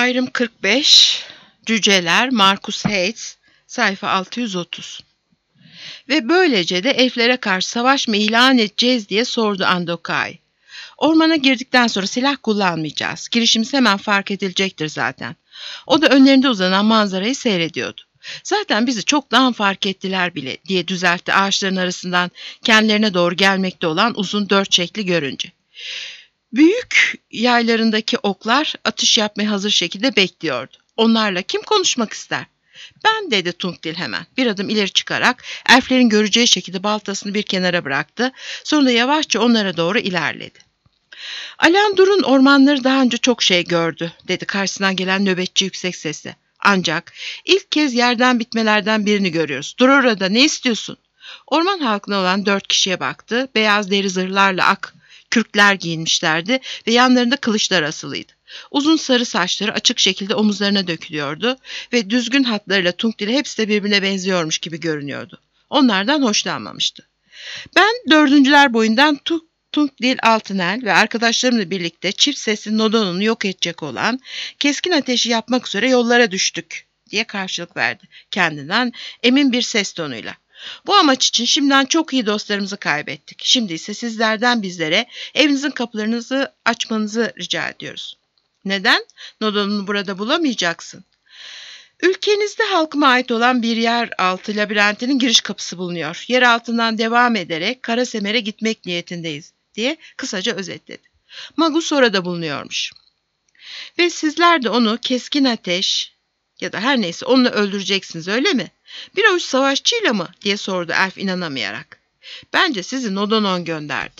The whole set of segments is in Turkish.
Ayrım 45, Cüceler, Marcus Hayes, sayfa 630. Ve böylece de elflere karşı savaş mı ilan edeceğiz diye sordu Andokai. Ormana girdikten sonra silah kullanmayacağız. Girişimiz hemen fark edilecektir zaten. O da önlerinde uzanan manzarayı seyrediyordu. Zaten bizi çoktan fark ettiler bile diye düzeltti ağaçların arasından kendilerine doğru gelmekte olan uzun dört şekli görünce. Büyük yaylarındaki oklar atış yapmaya hazır şekilde bekliyordu. Onlarla kim konuşmak ister? Ben, dedi Tungdil hemen. Bir adım ileri çıkarak elflerin göreceği şekilde baltasını bir kenara bıraktı. Sonra da yavaşça onlara doğru ilerledi. Alandur'un ormanları daha önce çok şey gördü, dedi karşısından gelen nöbetçi yüksek sesle. Ancak ilk kez yerden bitmelerden birini görüyoruz. Dur orada, ne istiyorsun? Orman halkına olan 4 kişiye baktı. Beyaz deri zırhlarla ak kürkler giyinmişlerdi ve yanlarında kılıçlar asılıydı. Uzun sarı saçları açık şekilde omuzlarına dökülüyordu ve düzgün hatlarıyla Tungdil'e hepsi de birbirine benziyormuş gibi görünüyordu. Onlardan hoşlanmamıştı. Ben dördüncüler boyundan Tungdil Altınel ve arkadaşlarımla birlikte çift sesli Nodon'u yok edecek olan keskin ateşi yapmak üzere yollara düştük diye karşılık verdi kendinden emin bir ses tonuyla. Bu amaç için şimdiden çok iyi dostlarımızı kaybettik. Şimdi ise sizlerden bizlere evinizin kapılarınızı açmanızı rica ediyoruz. Neden? Nodon'u burada bulamayacaksın. Ülkenizde halkıma ait olan bir yeraltı labirentinin giriş kapısı bulunuyor. Yer altından devam ederek Karasemer'e gitmek niyetindeyiz diye kısaca özetledi. Magus orada bulunuyormuş. Ve sizler de onu keskin ateş ya da her neyse onunla öldüreceksiniz, öyle mi? Bir avuç savaşçıyla mı diye sordu elf inanamayarak. Bence sizi Nodonon gönderdi.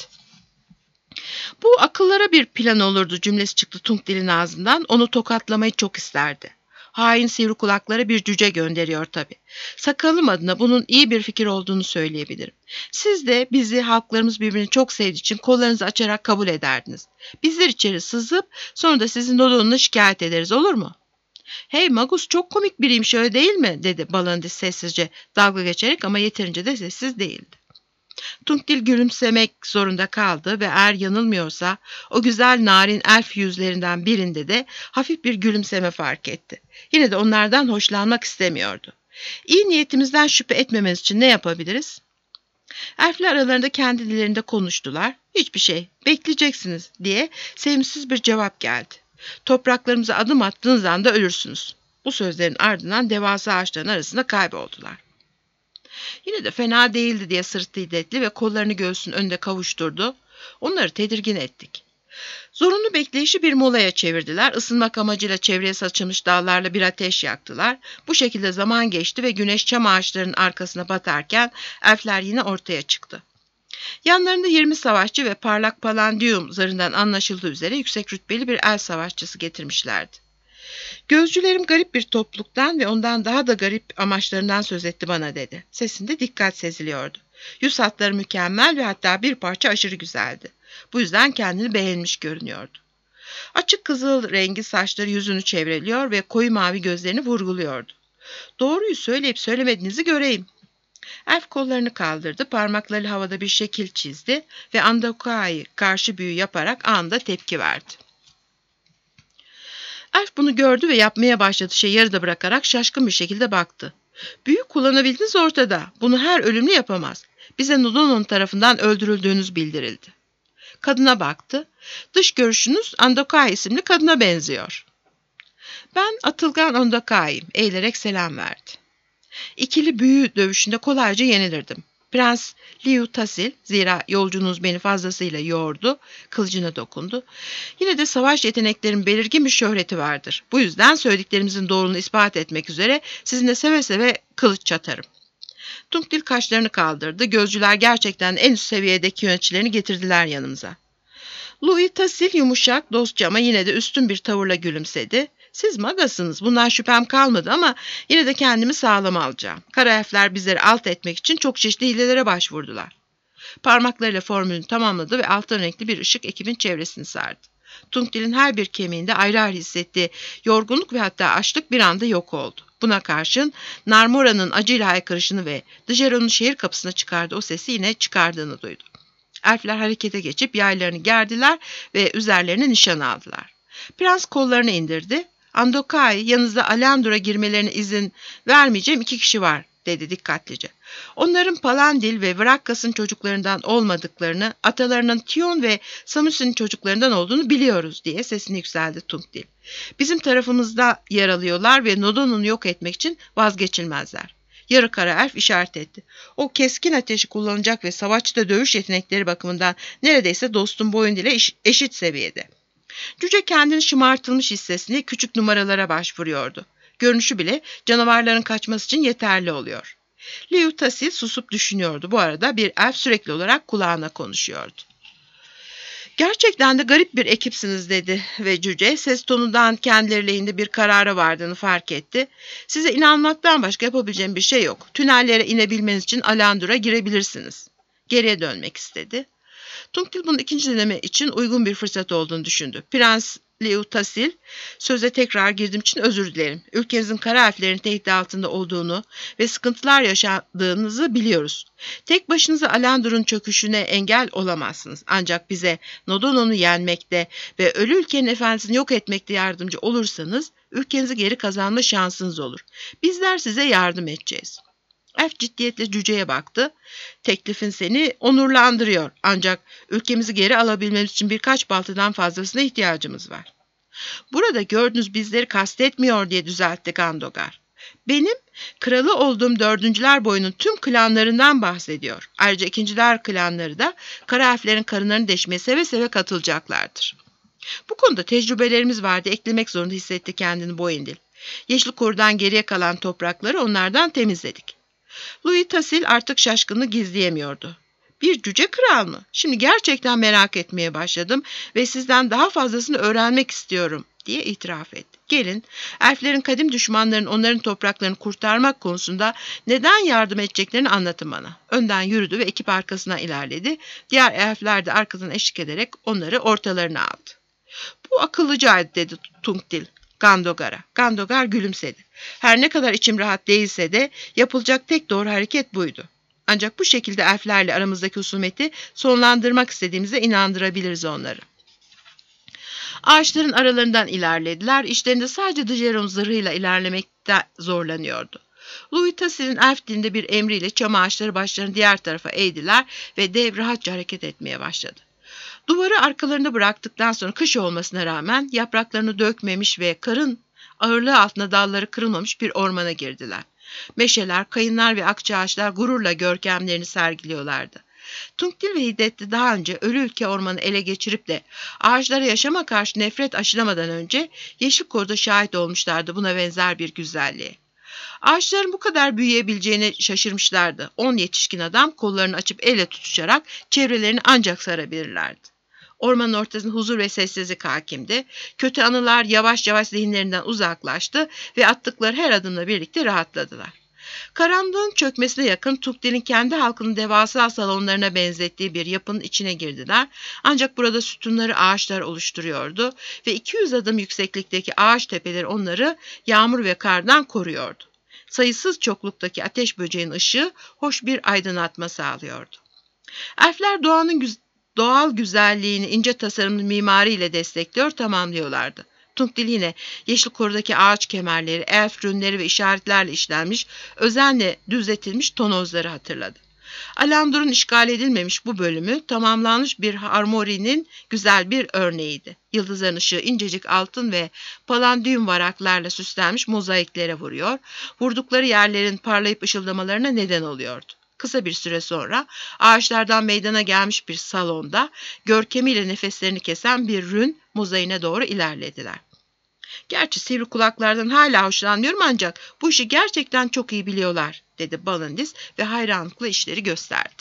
Bu akıllara bir plan olurdu cümlesi çıktı Tungdil'in ağzından. Onu tokatlamayı çok isterdi. Hain sivri kulaklara bir cüce gönderiyor tabii. Sakalım adına bunun iyi bir fikir olduğunu söyleyebilirim. Siz de bizi halklarımız birbirini çok sevdiği için kollarınızı açarak kabul ederdiniz. Bizler içeri sızıp sonra da sizin Nodon'una şikayet ederiz, olur mu? Hey Magus çok komik biriymiş, öyle değil mi? Dedi Balandis sessizce dalga geçerek ama yeterince de sessiz değildi. Tungdil gülümsemek zorunda kaldı ve eğer yanılmıyorsa o güzel narin elf yüzlerinden birinde de hafif bir gülümseme fark etti. Yine de onlardan hoşlanmak istemiyordu. İyi niyetimizden şüphe etmemeniz için ne yapabiliriz? Elfler aralarında kendi dillerinde konuştular. Hiçbir şey, bekleyeceksiniz diye sevimsiz bir cevap geldi. Topraklarımıza adım attığınız anda ölürsünüz. Bu sözlerin ardından devasa ağaçların arasında kayboldular. Yine de fena değildi diye sırıttı hiddetli ve kollarını göğsünün önünde kavuşturdu. Onları tedirgin ettik. Zorunlu bekleyişi bir molaya çevirdiler. Isınmak amacıyla çevreye saçılmış dallarla bir ateş yaktılar. Bu şekilde zaman geçti ve güneş çam ağaçlarının arkasına batarken elfler yine ortaya çıktı. Yanlarında 20 savaşçı ve parlak palandium zarından anlaşıldığı üzere yüksek rütbeli bir el savaşçısı getirmişlerdi. Gözcülerim garip bir topluluktan ve ondan daha da garip amaçlarından söz etti bana, dedi. Sesinde dikkat seziliyordu. Yüz hatları mükemmel ve hatta bir parça aşırı güzeldi. Bu yüzden kendini beğenmiş görünüyordu. Açık kızıl rengi saçları yüzünü çevreliyor ve koyu mavi gözlerini vurguluyordu. Doğruyu söyleyip söylemediğinizi göreyim. Elf kollarını kaldırdı, parmaklarıyla havada bir şekil çizdi ve Andokai'ye karşı büyü yaparak anında tepki verdi. Elf bunu gördü ve yapmaya başladığı şeyi yarıda bırakarak şaşkın bir şekilde baktı. Büyü kullanabildiğiniz ortada. Bunu her ölümlü yapamaz. Bize Nodonon tarafından öldürüldüğünüz bildirildi. Kadına baktı. Dış görüşünüz Andokai isimli kadına benziyor. Ben Atılgan Andokai'yim. Eğilerek selam verdi. İkili büyü dövüşünde kolayca yenilirdim. Prens Liu Tasil, zira yolcunuz beni fazlasıyla yordu, kılıcına dokundu. Yine de savaş yeteneklerin belirgin bir şöhreti vardır. Bu yüzden söylediklerimizin doğruluğunu ispat etmek üzere sizinle seve seve kılıç çatarım. Tungdil kaşlarını kaldırdı. Gözcüler gerçekten en üst seviyedeki yöneticilerini getirdiler yanımıza. Louis Tasil yumuşak, dostça ama yine de üstün bir tavırla gülümsedi. Siz magasınız, bundan şüphem kalmadı ama yine de kendimi sağlam alacağım. Kara elfler bizleri alt etmek için çok çeşitli hilelere başvurdular. Parmaklarıyla formülünü tamamladı ve altın renkli bir ışık ekibin çevresini sardı. Tungdil'in her bir kemiğinde ayrı ayrı hissettiği yorgunluk ve hatta açlık bir anda yok oldu. Buna karşın Narmora'nın acıyla haykırışını ve Dijeron'un şehir kapısına çıkardığı o sesi yine çıkardığını duydu. Elfler harekete geçip yaylarını gerdiler ve üzerlerine nişan aldılar. Prens kollarını indirdi. Andokai, yanınızda Alandur'a girmelerine izin vermeyeceğim 2 kişi var, dedi dikkatlice. Onların Palandil ve Vrakkas'ın çocuklarından olmadıklarını, atalarının Tion ve Samus'un çocuklarından olduğunu biliyoruz, diye sesini yükseldi Tungdil. Bizim tarafımızda yer alıyorlar ve Nodon'u yok etmek için vazgeçilmezler. Yarı kara elf işaret etti. O keskin ateşi kullanacak ve savaşçıda dövüş yetenekleri bakımından neredeyse dostum Boyundil'e eşit seviyede. Cüce kendini şımartılmış hissesine küçük numaralara başvuruyordu. Görünüşü bile canavarların kaçması için yeterli oluyor. Liu Tasil susup düşünüyordu. Bu arada bir elf sürekli olarak kulağına konuşuyordu. Gerçekten de garip bir ekipsiniz, dedi ve cüce ses tonundan kendileri lehinde bir karara vardığını fark etti. Size inanmaktan başka yapabileceğim bir şey yok. Tünellere inebilmeniz için Alandur'a girebilirsiniz. Geriye dönmek istedi. Tungdil bunun ikinci deneme için uygun bir fırsat olduğunu düşündü. Prens Liu Tasil, söze tekrar girdiğim için özür dilerim. Ülkenizin kara elflerin tehdit altında olduğunu ve sıkıntılar yaşadığınızı biliyoruz. Tek başınıza Alandur'un çöküşüne engel olamazsınız. Ancak bize Nodon'u yenmekte ve ölü ülkenin efendisini yok etmekte yardımcı olursanız ülkenizi geri kazanma şansınız olur. Bizler size yardım edeceğiz. Elf ciddiyetle cüceye baktı. Teklifin seni onurlandırıyor. Ancak ülkemizi geri alabilmemiz için birkaç baltadan fazlasına ihtiyacımız var. Burada gördüğünüz bizleri kastetmiyor, diye düzeltti Gandogar. Benim kralı olduğum dördüncüler boyunun tüm klanlarından bahsediyor. Ayrıca ikinciler klanları da kara elflerin karınlarını deşmeye seve seve katılacaklardır. Bu konuda tecrübelerimiz vardı, eklemek zorunda hissetti kendini Boyundil. Yeşilkur'dan geriye kalan toprakları onlardan temizledik. Louis Tasil artık şaşkınlığı gizleyemiyordu. Bir cüce kral mı? Şimdi gerçekten merak etmeye başladım ve sizden daha fazlasını öğrenmek istiyorum, diye itiraf etti. Gelin, elflerin kadim düşmanlarının onların topraklarını kurtarmak konusunda neden yardım edeceklerini anlatın bana. Önden yürüdü ve ekip arkasına ilerledi. Diğer elfler de arkadan eşlik ederek onları ortalarına aldı. Bu akıllıcaydı, dedi Tungdil Gandogar'a. Gandogar gülümsedi. Her ne kadar içim rahat değilse de yapılacak tek doğru hareket buydu. Ancak bu şekilde elflerle aramızdaki husumeti sonlandırmak istediğimize inandırabiliriz onları. Ağaçların aralarından ilerlediler. İşlerinde sadece Dijeron zırhıyla ilerlemekte zorlanıyordu. Louis Tasil'in elf dilinde bir emriyle çam ağaçları başlarını diğer tarafa eğdiler ve dev rahatça hareket etmeye başladı. Duvarı arkalarında bıraktıktan sonra kış olmasına rağmen yapraklarını dökmemiş ve karın ağırlığı altında dalları kırılmamış bir ormana girdiler. Meşeler, kayınlar ve akçaağaçlar gururla görkemlerini sergiliyorlardı. Tungdil ve Hiddetli daha önce ölü ülke ormanı ele geçirip de ağaçlara yaşama karşı nefret aşılamadan önce Yeşilkur'da şahit olmuşlardı buna benzer bir güzelliğe. Ağaçların bu kadar büyüyebileceğine şaşırmışlardı. 10 yetişkin adam kollarını açıp elle tutuşarak çevrelerini ancak sarabilirlerdi. Ormanın ortasında huzur ve sessizlik hakimdi. Kötü anılar yavaş yavaş zihinlerinden uzaklaştı ve attıkları her adımla birlikte rahatladılar. Karanlığın çökmesine yakın Tungdil'in kendi halkının devasa salonlarına benzettiği bir yapının içine girdiler. Ancak burada sütunları ağaçlar oluşturuyordu ve 200 adım yükseklikteki ağaç tepeleri onları yağmur ve kardan koruyordu. Sayısız çokluktaki ateş böceğin ışığı hoş bir aydınlatma sağlıyordu. Elfler doğal güzelliğini ince tasarımlı mimariyle destekliyor, tamamlıyorlardı. Tungdil yine Yeşilkur'daki ağaç kemerleri, elf rünleri ve işaretlerle işlenmiş, özenle düzletilmiş tonozları hatırladı. Alandur'un işgal edilmemiş bu bölümü tamamlanmış bir harmoninin güzel bir örneğiydi. Yıldızların ışığı incecik altın ve palandiyum varaklarla süslenmiş mozaiklere vuruyor, vurdukları yerlerin parlayıp ışıldamalarına neden oluyordu. Kısa bir süre sonra ağaçlardan meydana gelmiş bir salonda görkemiyle nefeslerini kesen bir rün mozaiğine doğru ilerlediler. Gerçi sivri kulaklardan hala hoşlanmıyorum ancak bu işi gerçekten çok iyi biliyorlar, dedi Balindis ve hayranlıkla işleri gösterdi.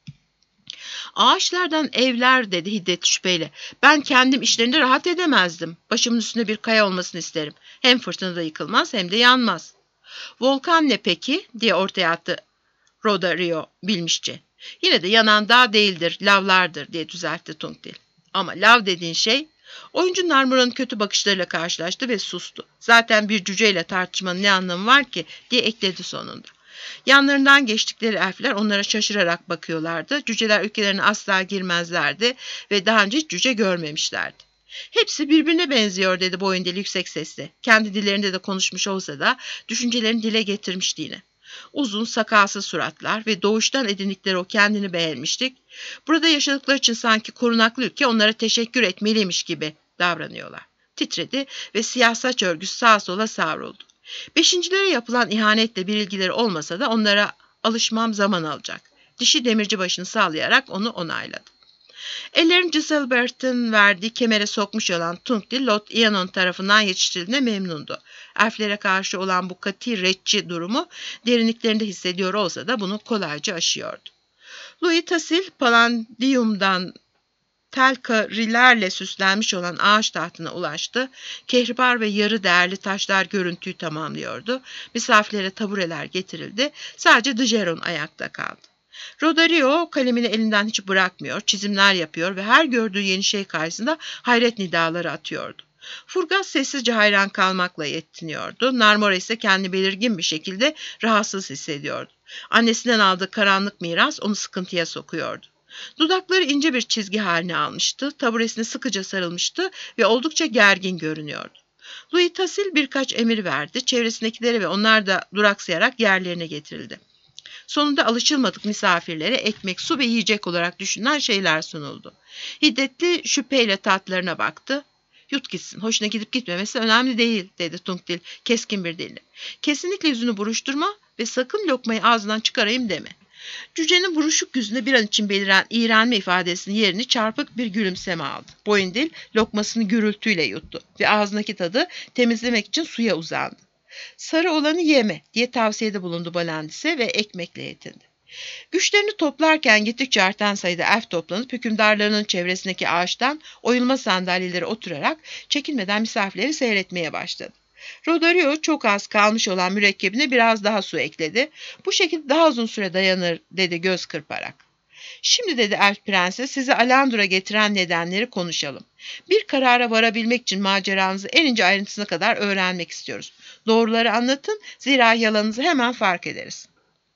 Ağaçlardan evler, dedi Hiddet şüpheyle. Ben kendim işlerinde rahat edemezdim. Başımın üstünde bir kaya olmasını isterim. Hem fırtınada yıkılmaz hem de yanmaz. Volkan ne peki, diye ortaya attı Rodario bilmişçe. Yine de yanan dağ değildir, lavlardır, diye düzeltti Tungdil. Ama lav dediğin şey... Oyuncu Narmura'nın kötü bakışlarıyla karşılaştı ve sustu. Zaten bir cüceyle tartışmanın ne anlamı var ki, diye ekledi sonunda. Yanlarından geçtikleri elfler onlara şaşırarak bakıyorlardı. Cüceler ülkelerine asla girmezlerdi ve daha önce hiç cüce görmemişlerdi. Hepsi birbirine benziyor dedi Boyundil yüksek sesle. Kendi dillerinde de konuşmuş olsa da düşüncelerini dile getirmişti yine. Uzun sakalsız suratlar ve doğuştan edindikleri o kendini beğenmişlik, burada yaşadıkları için sanki korunaklı ülke onlara teşekkür etmeliymiş gibi davranıyorlar. Titredi ve siyah saç örgüsü sağa sola savruldu. Beşincilere yapılan ihanetle bir ilgileri olmasa da onlara alışmam zaman alacak. Dişi demirci başını sallayarak onu onayladı. Ellerini Giselbert'in verdiği kemere sokmuş olan Tungdil, Lot Ianon tarafından yetiştirildiğine memnundu. Elflere karşı olan bu katı retçi durumu derinliklerinde hissediyor olsa da bunu kolayca aşıyordu. Louis Tassil, Palandium'dan telkarilerle süslenmiş olan ağaç tahtına ulaştı. Kehribar ve yarı değerli taşlar görüntüyü tamamlıyordu. Misafirlere tabureler getirildi. Sadece Dijeron ayakta kaldı. Rodario kalemini elinden hiç bırakmıyor, çizimler yapıyor ve her gördüğü yeni şey karşısında hayret nidaları atıyordu. Furgas sessizce hayran kalmakla yetiniyordu. Narmora ise kendini belirgin bir şekilde rahatsız hissediyordu. Annesinden aldığı karanlık miras onu sıkıntıya sokuyordu. Dudakları ince bir çizgi haline almıştı, taburesine sıkıca sarılmıştı ve oldukça gergin görünüyordu. Louis Tassil birkaç emir verdi, çevresindekilere ve onlar da duraksayarak yerlerine getirildi. Sonunda alışılmadık misafirlere ekmek, su ve yiyecek olarak düşünülen şeyler sunuldu. Hiddetli şüpheyle tatlarına baktı. Yut gitsin, hoşuna gidip gitmemesi önemli değil, dedi Tungdil keskin bir dille. Kesinlikle yüzünü buruşturma ve sakın lokmayı ağzından çıkarayım deme. Cücenin buruşuk yüzünde bir an için beliren iğrenme ifadesinin yerini çarpık bir gülümseme aldı. Boyundil lokmasını gürültüyle yuttu ve ağzındaki tadı temizlemek için suya uzandı. Sarı olanı yeme diye tavsiyede bulundu Balandis'e ve ekmekle yetindi. Güçlerini toplarken gittikçe artan sayıda elf toplanıp hükümdarlarının çevresindeki ağaçtan oyulma sandalyelere oturarak çekinmeden misafirleri seyretmeye başladı. Rodario çok az kalmış olan mürekkebine biraz daha su ekledi. Bu şekilde daha uzun süre dayanır dedi göz kırparak. Şimdi dedi elf prenses sizi Alandur'a getiren nedenleri konuşalım. Bir karara varabilmek için maceranızı en ince ayrıntısına kadar öğrenmek istiyoruz. Doğruları anlatın zira yalanınızı hemen fark ederiz.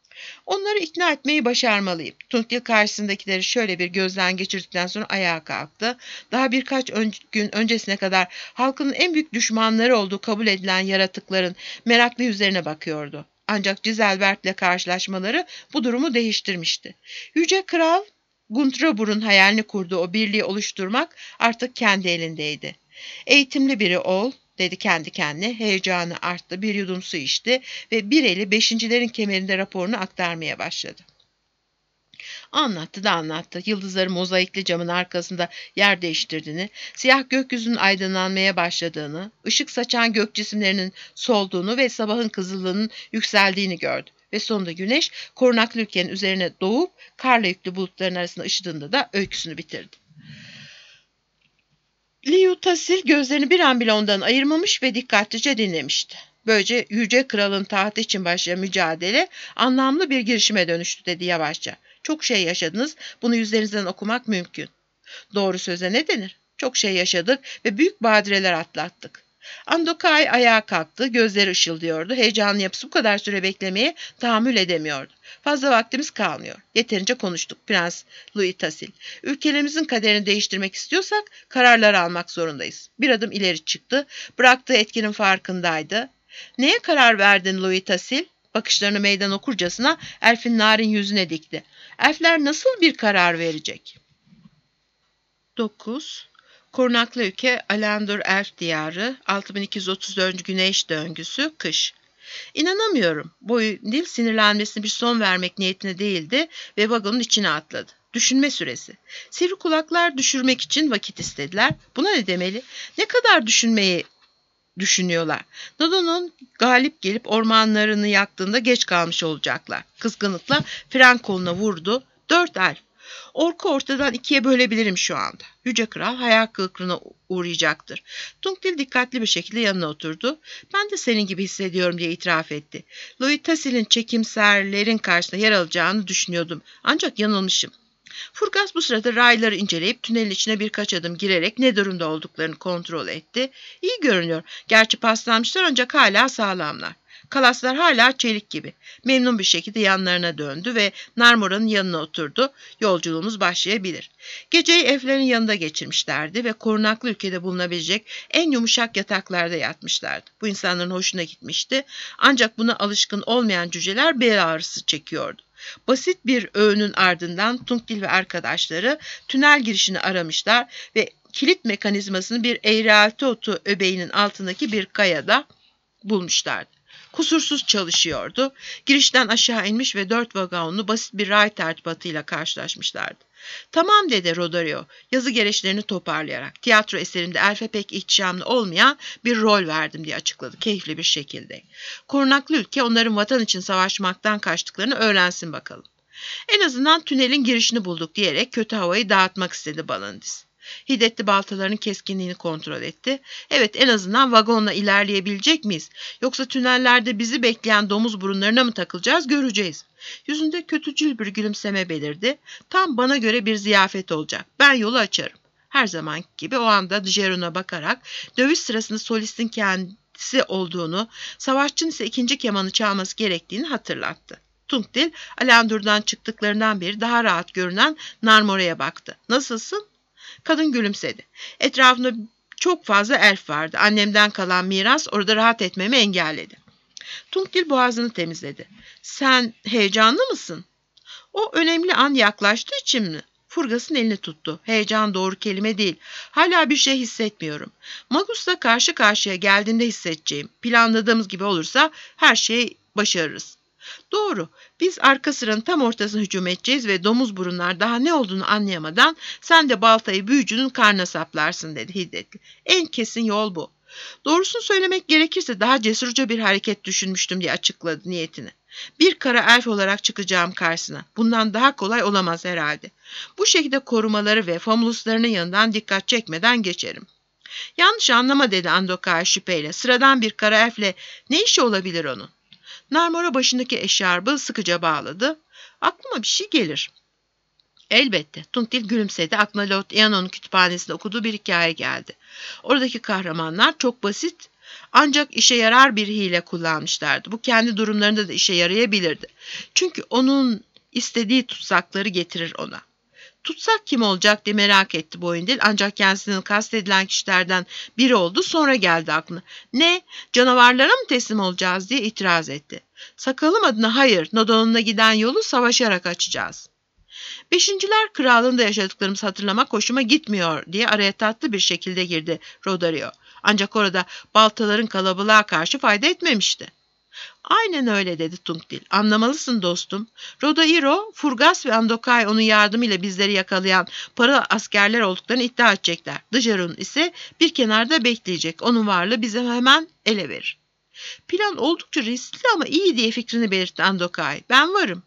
Onları ikna etmeyi başarmalıyım. Tungdil karşısındakileri şöyle bir gözden geçirdikten sonra ayağa kalktı. Daha birkaç gün öncesine kadar halkının en büyük düşmanları olduğu kabul edilen yaratıkların meraklı yüzlerine bakıyordu. Ancak Giselbert'le karşılaşmaları bu durumu değiştirmişti. Yüce Kral Guntrabur'un hayalini kurduğu o birliği oluşturmak artık kendi elindeydi. Eğitimli biri ol, dedi kendi kendine. Heyecanı arttı, bir yudum su içti ve bir eli beşincilerin kemerinde raporunu aktarmaya başladı. Anlattı da anlattı. Yıldızların mozaikli camın arkasında yer değiştirdiğini, siyah gökyüzünün aydınlanmaya başladığını, ışık saçan gök cisimlerinin solduğunu ve sabahın kızıllığının yükseldiğini gördü. Ve sonunda güneş korunaklı ülkenin üzerine doğup karla yüklü bulutların arasında ışıdığında da öyküsünü bitirdi. Louis Tassil gözlerini bir an bile ondan ayırmamış ve dikkatlice dinlemişti. Böylece Yüce Kral'ın tahtı için başlayan mücadele anlamlı bir girişime dönüştü dedi yavaşça. Çok şey yaşadınız, bunu yüzlerinizden okumak mümkün. Doğru söze ne denir? Çok şey yaşadık ve büyük badireler atlattık. Andokay ayağa kalktı, gözleri ışıldıyordu. Heyecanlı yapısı bu kadar süre beklemeye tahammül edemiyordu. Fazla vaktimiz kalmıyor. Yeterince konuştuk Prens Louis Tassil. Ülkelerimizin kaderini değiştirmek istiyorsak kararlar almak zorundayız. Bir adım ileri çıktı. Bıraktığı etkinin farkındaydı. Neye karar verdin Louis Tassil? Bakışlarını meydan okurcasına elfin narin yüzüne dikti. Elfler nasıl bir karar verecek? 9. Korunaklı ülke Alandur Elf Diyarı 6234. Güneş döngüsü kış. İnanamıyorum. Boyundil sinirlenmesine bir son vermek niyetine değildi ve vagonun içine atladı. Düşünme süresi. Sivri kulaklar düşürmek için vakit istediler. Buna ne demeli? Ne kadar düşünmeyi düşünüyorlar. Nodo'nun galip gelip ormanlarını yaktığında geç kalmış olacaklar. Kızgınlıkla fren koluna vurdu. 4 elf. Orku ortadan ikiye bölebilirim şu anda. Yüce Kral hayal kırıklığına uğrayacaktır. Tungdil dikkatli bir şekilde yanına oturdu. Ben de senin gibi hissediyorum diye itiraf etti. Louis Tassil'in çekimserlerin karşısında yer alacağını düşünüyordum. Ancak yanılmışım. Furgas bu sırada rayları inceleyip tünelin içine birkaç adım girerek ne durumda olduklarını kontrol etti. İyi görünüyor. Gerçi paslanmışlar ancak hala sağlamlar. Kalaslar hala çelik gibi. Memnun bir şekilde yanlarına döndü ve Narmora'nın yanına oturdu. Yolculuğumuz başlayabilir. Geceyi elflerin yanında geçirmişlerdi ve korunaklı ülkede bulunabilecek en yumuşak yataklarda yatmışlardı. Bu insanların hoşuna gitmişti. Ancak buna alışkın olmayan cüceler bel ağrısı çekiyordu. Basit bir öğünün ardından Tungdil ve arkadaşları tünel girişini aramışlar ve kilit mekanizmasını bir eğrialtı otu öbeğinin altındaki bir kayada bulmuşlardı. Kusursuz çalışıyordu. Girişten aşağı inmiş ve 4 vagonlu basit bir ray tertibatıyla karşılaşmışlardı. "Tamam," dedi Rodario, yazı gereçlerini toparlayarak. "Tiyatro eserimde elfe pek ihtişamlı olmayan bir rol verdim," diye açıkladı keyifli bir şekilde. "Korunaklı ülke onların vatan için savaşmaktan kaçtıklarını öğrensin bakalım. En azından tünelin girişini bulduk," diyerek kötü havayı dağıtmak istedi Balandis. Hiddetli baltalarının keskinliğini kontrol etti. "Evet, en azından vagonla ilerleyebilecek miyiz? Yoksa tünellerde bizi bekleyen domuz burunlarına mı takılacağız, göreceğiz." Yüzünde kötücül bir gülümseme belirdi. "Tam bana göre bir ziyafet olacak. Ben yolu açarım." Her zamanki gibi o anda Dijeron'a bakarak dövüş sırasında solistin kendisi olduğunu, savaşçının ise ikinci kemanı çalması gerektiğini hatırlattı. Tungdil, Alandur'dan çıktıklarından beri daha rahat görünen Narmora'ya baktı. "Nasılsın?" Kadın gülümsedi. "Etrafımda çok fazla elf vardı. Annemden kalan miras orada rahat etmemi engelledi." Tungdil boğazını temizledi. "Sen heyecanlı mısın?" "O önemli an yaklaştığı için mi?" Furgas'ın elini tuttu. "Heyecan doğru kelime değil. Hala bir şey hissetmiyorum. Magus'la karşı karşıya geldiğimde hissedeceğim. Planladığımız gibi olursa her şeyi başarırız." "Doğru. Biz arka sıranın tam ortasına hücum edeceğiz ve domuz burunlar daha ne olduğunu anlayamadan sen de baltayı büyücünün karnına saplarsın," dedi hiddetli. "En kesin yol bu." "Doğrusunu söylemek gerekirse daha cesurca bir hareket düşünmüştüm," diye açıkladı niyetini. "Bir kara elf olarak çıkacağım karşısına. Bundan daha kolay olamaz herhalde. Bu şekilde korumaları ve famuluslarının yanından dikkat çekmeden geçerim." "Yanlış anlama," dedi Andokay şüpheyle. "Sıradan bir kara elfle ne işi olabilir onun?" Narmora başındaki eşarbı sıkıca bağladı. "Aklıma bir şey gelir." "Elbette." Tungdil gülümsedi. Aklına Lord Eanon'un kütüphanesinde okuduğu bir hikaye geldi. Oradaki kahramanlar çok basit ancak işe yarar bir hile kullanmışlardı. Bu kendi durumlarında da işe yarayabilirdi. Çünkü onun istediği tutsakları getirir ona. "Tutsak kim olacak?" diye merak etti Boyundil, ancak kendisinin kastedilen kişilerden biri oldu, sonra geldi aklına. "Ne, canavarlara mı teslim olacağız?" diye itiraz etti. "Sakalım adına hayır, Nodon'una giden yolu savaşarak açacağız." "Beşinciler Krallığı'nda yaşadıklarımızı hatırlamak hoşuma gitmiyor," diye araya tatlı bir şekilde girdi Rodario. Ancak orada baltaların kalabalığa karşı fayda etmemişti. "Aynen öyle," dedi Tungdil. "Anlamalısın dostum. Rodairo, Furgas ve Andokay onun yardımıyla bizleri yakalayan paralı askerler olduklarını iddia edecekler. Dijeron ise bir kenarda bekleyecek. Onun varlığı bize hemen ele verir." "Plan oldukça riskli ama iyi," diye fikrini belirtti Andokay. "Ben varım."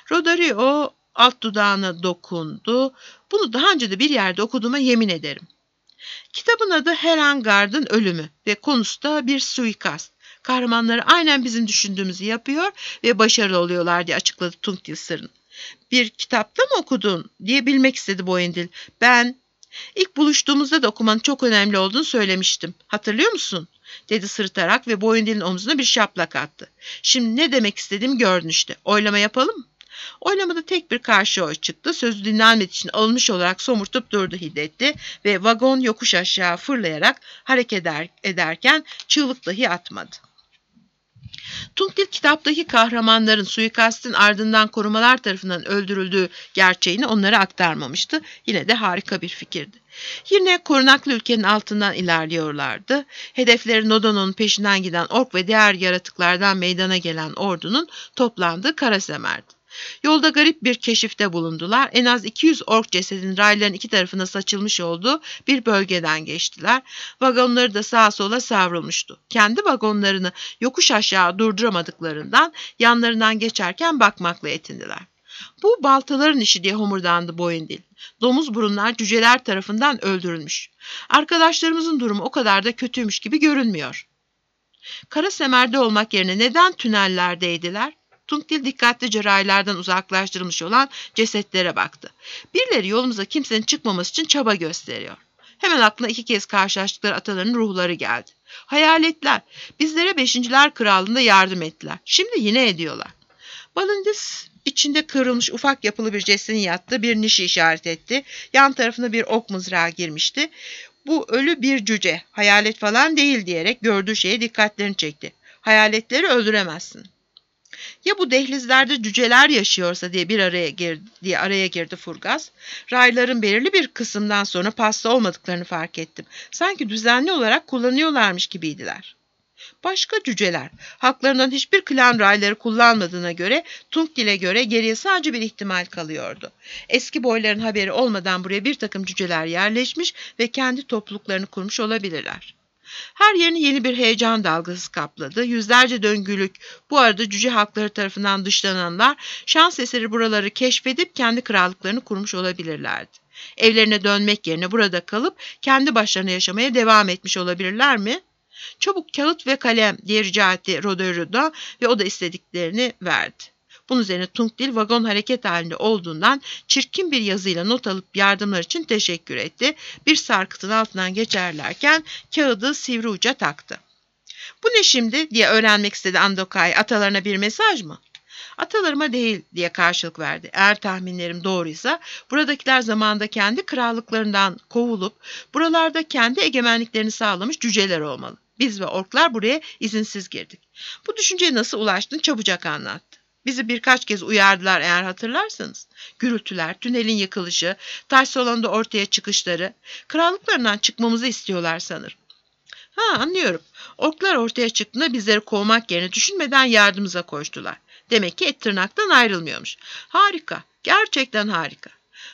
Rodario alt dudağına dokundu. "Bunu daha önce de bir yerde okuduğuma yemin ederim." Kitabın adı Herangard'ın Ölümü ve konusu da bir suikast. Kahramanları aynen bizim düşündüğümüzü yapıyor ve başarılı oluyorlar, diye açıkladı Tungdil sırrını. "Bir kitapta mı okudun?" diye bilmek istedi Boyundil. "Ben ilk buluştuğumuzda da okumanın çok önemli olduğunu söylemiştim. Hatırlıyor musun?" dedi sırıtarak ve Boyundil'in omzuna bir şaplak attı. "Şimdi ne demek istediğimi gördün işte. Oylama yapalım mı?" Oylamada tek bir karşı oy çıktı. Sözü dinlenmek için alınmış olarak somurtup durdu hiddetli ve vagon yokuş aşağı fırlayarak hareket ederken çığlık dahi atmadı. Tungdil kitaptaki kahramanların suikastin ardından korumalar tarafından öldürüldüğü gerçeğini onlara aktarmamıştı. Yine de harika bir fikirdi. Yine korunaklı ülkenin altından ilerliyorlardı. Hedefleri Nodon'un peşinden giden ork ve diğer yaratıklardan meydana gelen ordunun toplandığı Karasemer'di. Yolda garip bir keşifte bulundular. En az 200 ork cesedinin rayların iki tarafına saçılmış olduğu bir bölgeden geçtiler. Vagonları da sağa sola savrulmuştu. Kendi vagonlarını yokuş aşağı durduramadıklarından yanlarından geçerken bakmakla yetindiler. "Bu baltaların işi," diye homurdandı Boyundil. "Domuz burunlar cüceler tarafından öldürülmüş. Arkadaşlarımızın durumu o kadar da kötüymüş gibi görünmüyor." "Karasemer'de olmak yerine neden tünellerdeydiler?" Tungdil dikkatlice raylardan uzaklaştırılmış olan cesetlere baktı. "Birileri yolumuza kimsenin çıkmaması için çaba gösteriyor." Hemen aklına 2 kez karşılaştıkları atalarının ruhları geldi. Hayaletler bizlere Beşinciler Krallığı'nda yardım ettiler. Şimdi yine ediyorlar. Balindis içinde kıvrılmış ufak yapılı bir cesedin yattığı bir nişi işaret etti. Yan tarafına bir ok mızrağı girmişti. Bu ölü bir cüce, hayalet falan değil diyerek gördüğü şeye dikkatlerini çekti. Hayaletleri öldüremezsin. Ya bu dehlizlerde cüceler yaşıyorsa diye araya girdi Furgaz. Rayların belirli bir kısımdan sonra pasta olmadıklarını fark ettim. Sanki düzenli olarak kullanıyorlarmış gibiydiler. Başka cüceler, haklarından hiçbir klan rayları kullanmadığına göre Tungdil'e göre geriye sadece bir ihtimal kalıyordu. Eski boyların haberi olmadan buraya bir takım cüceler yerleşmiş ve kendi topluluklarını kurmuş olabilirler. Her yerini yeni bir heyecan dalgası kapladı. Yüzlerce döngülük, bu arada cüce halkları tarafından dışlananlar şans eseri buraları keşfedip kendi krallıklarını kurmuş olabilirlerdi. Evlerine dönmek yerine burada kalıp kendi başlarına yaşamaya devam etmiş olabilirler mi? Çabuk kağıt ve kalem diye rica etti Rodoru'da ve o da istediklerini verdi. Bunun üzerine Tungdil vagon hareket halinde olduğundan çirkin bir yazıyla not alıp yardımlar için teşekkür etti. Bir sarkıtın altından geçerlerken kağıdı sivri uca taktı. "Bu ne şimdi?" diye öğrenmek istedi Andokai. "Atalarına bir mesaj mı?" "Atalarıma değil," diye karşılık verdi. "Eğer tahminlerim doğruysa buradakiler zamanında kendi krallıklarından kovulup buralarda kendi egemenliklerini sağlamış cüceler olmalı. Biz ve orklar buraya izinsiz girdik. Bu düşünceye nasıl ulaştın çabucak anlattı. Bizi birkaç kez uyardılar eğer hatırlarsanız. Gürültüler, tünelin yıkılışı, taş salonda ortaya çıkışları, krallıklarından çıkmamızı istiyorlar sanırım." Anlıyorum. Orklar ortaya çıktığında bizleri kovmak yerine düşünmeden yardımımıza koştular. Demek ki et tırnaktan ayrılmıyormuş. Harika, gerçekten harika.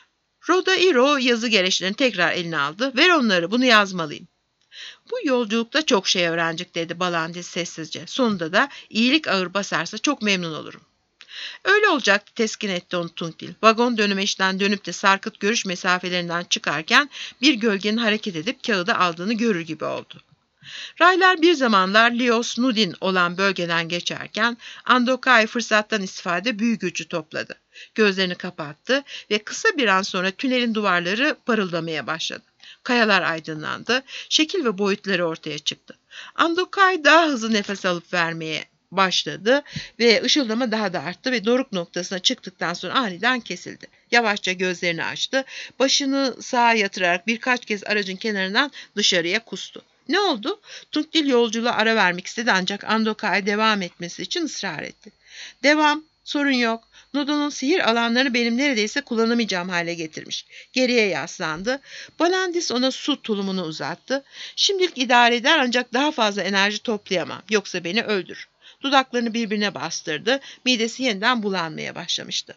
Rodairo yazı gereçlerini tekrar eline aldı. "Ver onları, bunu yazmalıyım." "Bu yolculukta çok şey öğrenecek," dedi Balandis sessizce. "Sonunda da iyilik ağır basarsa çok memnun olurum." "Öyle olacaktı," teskin etti onu Tungdil. Vagon dönemeçten dönüp de sarkıt görüş mesafelerinden çıkarken bir gölgenin hareket edip kağıdı aldığını görür gibi oldu. Raylar bir zamanlar Lios Nudin olan bölgeden geçerken Andokai fırsattan istifade büyük gücü topladı. Gözlerini kapattı ve kısa bir an sonra tünelin duvarları parıldamaya başladı. Kayalar aydınlandı, şekil ve boyutları ortaya çıktı. Andokai daha hızlı nefes alıp vermeye başladı ve ışıldama daha da arttı ve doruk noktasına çıktıktan sonra aniden kesildi. Yavaşça gözlerini açtı, başını sağa yatırarak birkaç kez aracın kenarından dışarıya kustu. "Ne oldu?" Tungdil yolculuğa ara vermek istedi ancak Andokai devam etmesi için ısrar etti. "Devam, sorun yok. Nodo'nun sihir alanlarını benim neredeyse kullanamayacağım hale getirmiş." Geriye yaslandı. Balandis ona su tulumunu uzattı. "Şimdilik idare eder ancak daha fazla enerji toplayamam. Yoksa beni öldürür." Dudaklarını birbirine bastırdı. Midesi yeniden bulanmaya başlamıştı.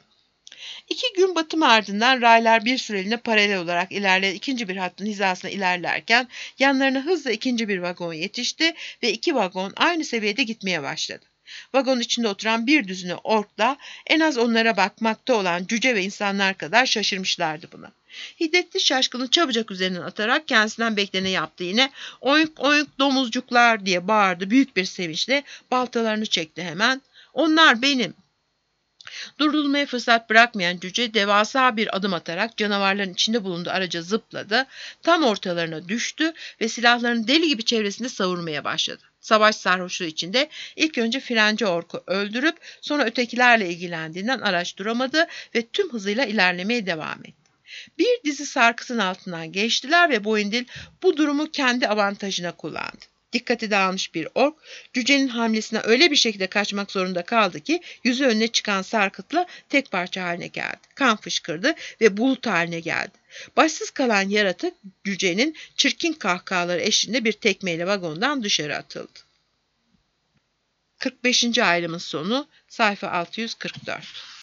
2 gün batımı ardından raylar bir süreliğine paralel olarak ilerleyen ikinci bir hattın hizasına ilerlerken yanlarına hızla ikinci bir vagon yetişti ve 2 vagon aynı seviyede gitmeye başladı. Vagonun içinde oturan bir düzine orkla en az onlara bakmakta olan cüce ve insanlar kadar şaşırmışlardı buna. Hiddetli şaşkını çabucak üzerinden atarak kendisinden beklenen yaptı yine. "Oink oink domuzcuklar," diye bağırdı büyük bir sevinçle, baltalarını çekti hemen. "Onlar benim." Durdurulmaya fırsat bırakmayan cüce devasa bir adım atarak canavarların içinde bulunduğu araca zıpladı, tam ortalarına düştü ve silahlarını deli gibi çevresinde savurmaya başladı. Savaş sarhoşluğu içinde ilk önce frenci orku öldürüp sonra ötekilerle ilgilendiğinden araç duramadı ve tüm hızıyla ilerlemeye devam etti. Bir dizi sarkıtın altından geçtiler ve Boindil bu durumu kendi avantajına kullandı. Dikkati dağılmış bir ork, cücenin hamlesine öyle bir şekilde kaçmak zorunda kaldı ki yüzü önüne çıkan sarkıtla tek parça haline geldi. Kan fışkırdı ve bulut haline geldi. Başsız kalan yaratık cücenin çirkin kahkahaları eşliğinde bir tekmeyle vagondan dışarı atıldı. 45. ayrımın sonu sayfa 644.